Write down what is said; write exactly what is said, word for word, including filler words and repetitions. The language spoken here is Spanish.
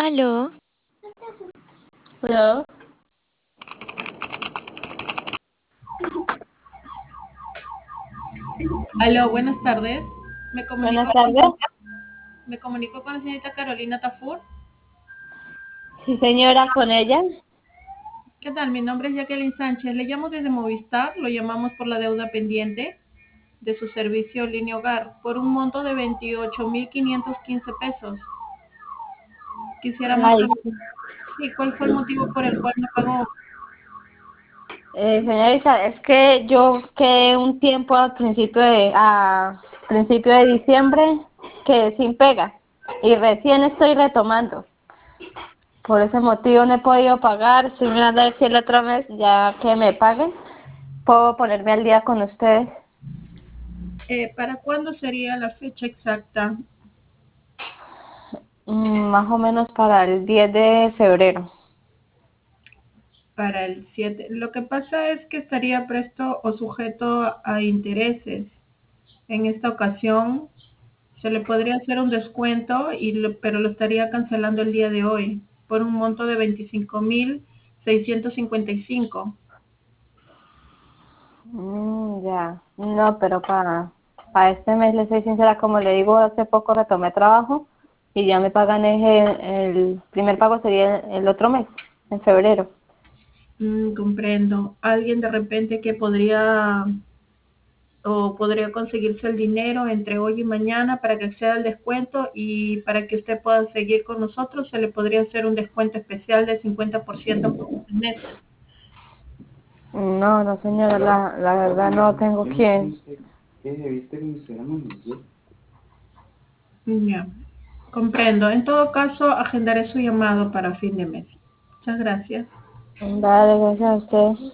Aló, Hello. Aló, buenas tardes. Me Buenas comunico con, tardes. me comunico con la señorita Carolina Tafur. Sí, señora, con ella. ¿Qué tal? Mi nombre es Jacqueline Sánchez. Le llamo desde Movistar. Lo llamamos por la deuda pendiente de su servicio línea hogar por un monto de veintiocho mil quinientos quince pesos. Quisiéramos Ay, saber sí, cuál fue el motivo por el cual no pagó. eh, señorita, es que yo quedé un tiempo al principio de a principio de diciembre que sin pega y recién estoy retomando. Por ese motivo no he podido pagar. Estoy mirando a ver si el otro mes ya que me paguen puedo ponerme al día con ustedes. Eh, ¿Para cuándo sería la fecha exacta? Mm, más o menos para el diez de febrero. Para el siete. Lo que pasa es que estaría presto o sujeto a intereses. En esta ocasión se le podría hacer un descuento, y lo- pero lo estaría cancelando el día de hoy por un monto de veinticinco mil seiscientos cincuenta y cinco. Mm, ya, no, pero para, para este mes, le soy sincera, como le digo, hace poco retomé trabajo y ya me pagan ese, el primer pago sería el, el otro mes, en febrero. Mm, comprendo. Alguien de repente que podría o podría conseguirse el dinero entre hoy y mañana para que acceda al descuento, y para que usted pueda seguir con nosotros se le podría hacer un descuento especial del cincuenta por ciento por seis meses. No, no señora, la, la verdad no tengo quien. Ya, comprendo. En todo caso, agendaré su llamado para fin de mes. Muchas gracias. Vale, gracias a usted.